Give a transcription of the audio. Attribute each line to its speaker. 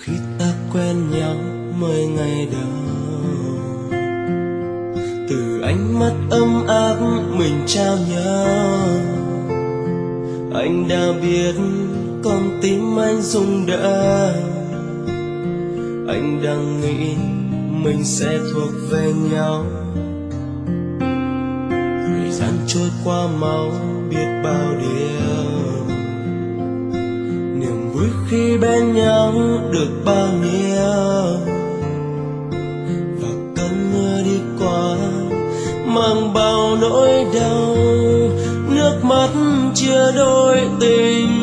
Speaker 1: khi ta quen nhau 10 ngày đầu, từ ánh mắt ấm áp mình trao nhau, anh đã biết con tim anh rung động. Anh đang nghĩ mình sẽ thuộc về nhau. Thời gian trôi qua mau biết bao điều, niềm vui khi bên nhau được bao nhiêu. Và cơn mưa đi qua mang bao nỗi đau, nước mắt chia đôi tình